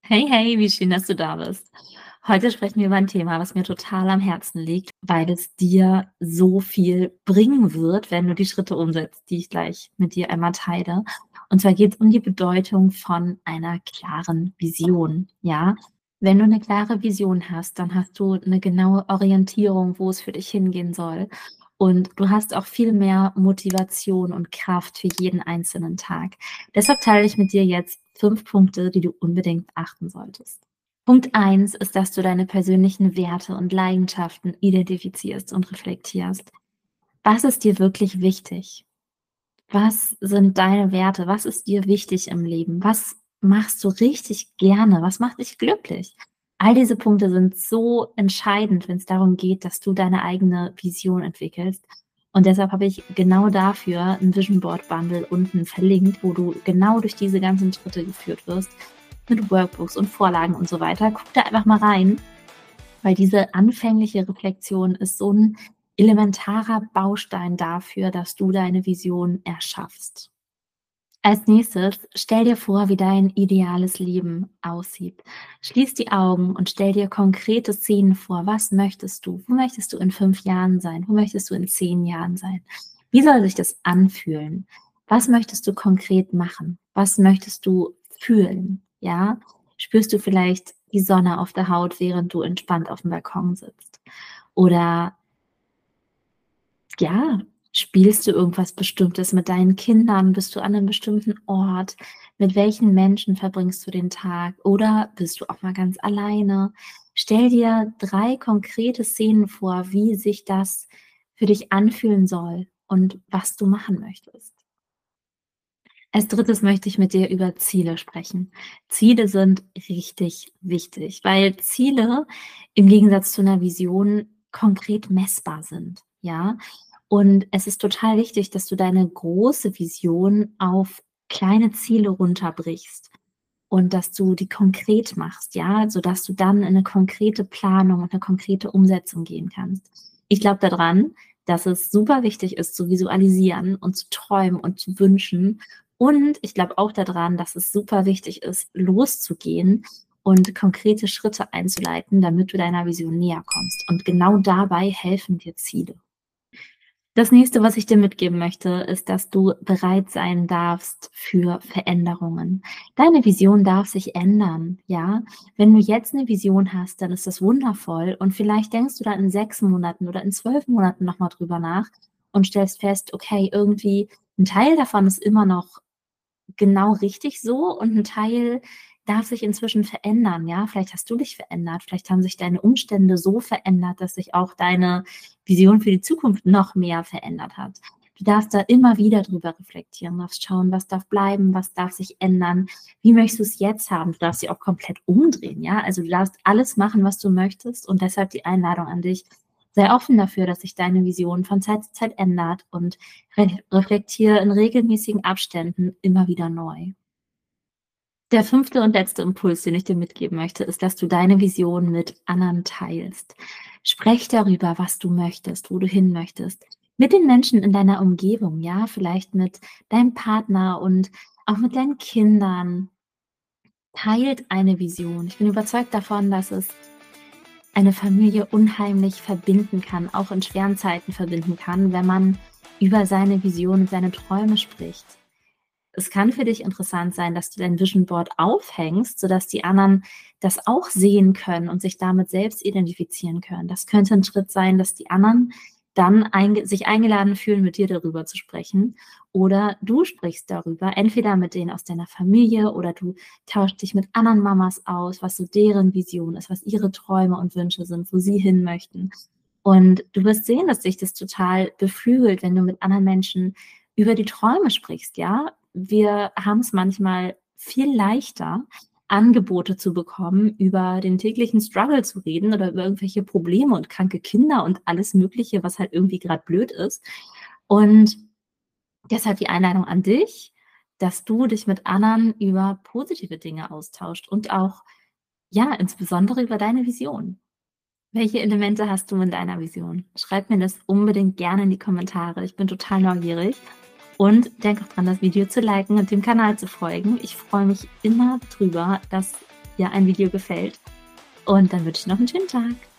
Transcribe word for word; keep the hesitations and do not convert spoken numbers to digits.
Hey, hey, wie schön, dass du da bist. Heute sprechen wir über ein Thema, was mir total am Herzen liegt, weil es dir so viel bringen wird, wenn du die Schritte umsetzt, die ich gleich mit dir einmal teile. Und zwar geht es um die Bedeutung von einer klaren Vision. Ja, wenn du eine klare Vision hast, dann hast du eine genaue Orientierung, wo es für dich hingehen soll. Und du hast auch viel mehr Motivation und Kraft für jeden einzelnen Tag. Deshalb teile ich mit dir jetzt fünf Punkte, die du unbedingt beachten solltest. Punkt eins ist, dass du deine persönlichen Werte und Leidenschaften identifizierst und reflektierst. Was ist dir wirklich wichtig? Was sind deine Werte? Was ist dir wichtig im Leben? Was machst du richtig gerne? Was macht dich glücklich? All diese Punkte sind so entscheidend, wenn es darum geht, dass du deine eigene Vision entwickelst. Und deshalb habe ich genau dafür ein Vision Board Bundle unten verlinkt, wo du genau durch diese ganzen Schritte geführt wirst, mit Workbooks und Vorlagen und so weiter. Guck da einfach mal rein, weil diese anfängliche Reflexion ist so ein elementarer Baustein dafür, dass du deine Vision erschaffst. Als nächstes, stell dir vor, wie dein ideales Leben aussieht. Schließ die Augen und stell dir konkrete Szenen vor. Was möchtest du? Wo möchtest du in fünf Jahren sein? Wo möchtest du in zehn Jahren sein? Wie soll sich das anfühlen? Was möchtest du konkret machen? Was möchtest du fühlen? Ja? Spürst du vielleicht die Sonne auf der Haut, während du entspannt auf dem Balkon sitzt? Oder ja, spielst du irgendwas Bestimmtes mit deinen Kindern? Bist du an einem bestimmten Ort? Mit welchen Menschen verbringst du den Tag? Oder bist du auch mal ganz alleine? Stell dir drei konkrete Szenen vor, wie sich das für dich anfühlen soll und was du machen möchtest. Als Drittes möchte ich mit dir über Ziele sprechen. Ziele sind richtig wichtig, weil Ziele im Gegensatz zu einer Vision konkret messbar sind, ja? Und es ist total wichtig, dass du deine große Vision auf kleine Ziele runterbrichst und dass du die konkret machst, ja, sodass du dann in eine konkrete Planung und eine konkrete Umsetzung gehen kannst. Ich glaube daran, dass es super wichtig ist, zu visualisieren und zu träumen und zu wünschen. Und ich glaube auch daran, dass es super wichtig ist, loszugehen und konkrete Schritte einzuleiten, damit du deiner Vision näher kommst. Und genau dabei helfen dir Ziele. Das Nächste, was ich dir mitgeben möchte, ist, dass du bereit sein darfst für Veränderungen. Deine Vision darf sich ändern, ja? Wenn du jetzt eine Vision hast, dann ist das wundervoll und vielleicht denkst du da in sechs Monaten oder in zwölf Monaten noch mal drüber nach und stellst fest: „Okay, irgendwie ein Teil davon ist immer noch genau richtig so und ein Teil darf sich inzwischen verändern, ja? Vielleicht hast du dich verändert, vielleicht haben sich deine Umstände so verändert, dass sich auch deine Vision für die Zukunft noch mehr verändert hat. Du darfst da immer wieder drüber reflektieren, darfst schauen, was darf bleiben, was darf sich ändern, wie möchtest du es jetzt haben? Du darfst sie auch komplett umdrehen, ja? Also, du darfst alles machen, was du möchtest und deshalb die Einladung an dich: Sei offen dafür, dass sich deine Vision von Zeit zu Zeit ändert und re reflektiere in regelmäßigen Abständen immer wieder neu. Der fünfte und letzte Impuls, den ich dir mitgeben möchte, ist, dass du deine Vision mit anderen teilst. Sprech darüber, was du möchtest, wo du hin möchtest. Mit den Menschen in deiner Umgebung, ja, vielleicht mit deinem Partner und auch mit deinen Kindern. Teilt eine Vision. Ich bin überzeugt davon, dass es eine Familie unheimlich verbinden kann, auch in schweren Zeiten verbinden kann, wenn man über seine Vision und seine Träume spricht. Es kann für dich interessant sein, dass du dein Vision Board aufhängst, sodass die anderen das auch sehen können und sich damit selbst identifizieren können. Das könnte ein Schritt sein, dass die anderen dann einge sich eingeladen fühlen, mit dir darüber zu sprechen. Oder du sprichst darüber, entweder mit denen aus deiner Familie oder du tauschst dich mit anderen Mamas aus, was so deren Vision ist, was ihre Träume und Wünsche sind, wo sie hin möchten. Und du wirst sehen, dass dich das total beflügelt, wenn du mit anderen Menschen über die Träume sprichst, ja? Wir haben es manchmal viel leichter, Angebote zu bekommen, über den täglichen Struggle zu reden oder über irgendwelche Probleme und kranke Kinder und alles Mögliche, was halt irgendwie gerade blöd ist. Und deshalb die Einladung an dich, dass du dich mit anderen über positive Dinge austauscht und auch, ja, insbesondere über deine Vision. Welche Elemente hast du in deiner Vision? Schreib mir das unbedingt gerne in die Kommentare. Ich bin total neugierig. Und denk auch dran, das Video zu liken und dem Kanal zu folgen. Ich freue mich immer drüber, dass dir ein Video gefällt. Und dann wünsche ich noch einen schönen Tag.